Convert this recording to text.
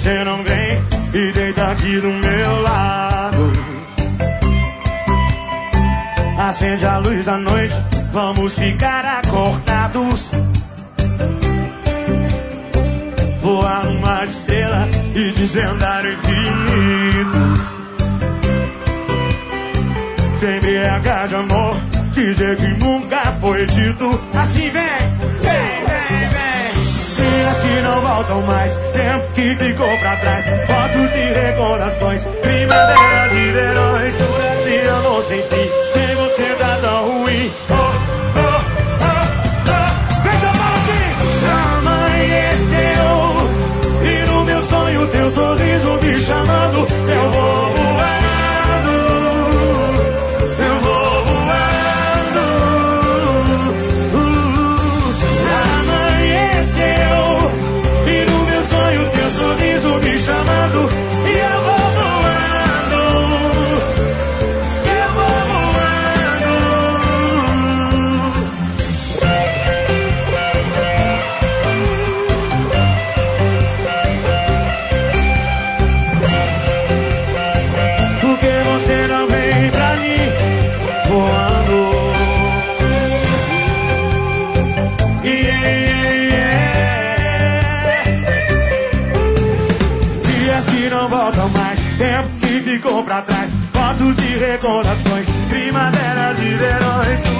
você não vem e deita aqui do meu lado. Acende a luz da noite, vamos ficar acordados. Voar no mar de estrelas e desvendar o infinito. Se embriagar de amor, dizer que nunca foi dito. Assim vem, vem, vem, vem. Dias que não voltam mais, tempo que ficou pra trás. Fotos e recordações, primaveras e verões. Se amor sem fim, sem você tá tão ruim. Oh, oh, oh, oh. Vem São Paulo assim. Amanheceu e no meu sonho teu sorriso me chamando. Eu vou voando, eu vou voando. Amanheceu e no meu sonho teu sorriso me chamando. E eu vou voando, eu vou voando. Por que você não vem pra mim voando? Yeah, yeah, yeah. Dias que não voltam mais, tempo que ficou pra trás. Fotos e recordações, primaveras e verões.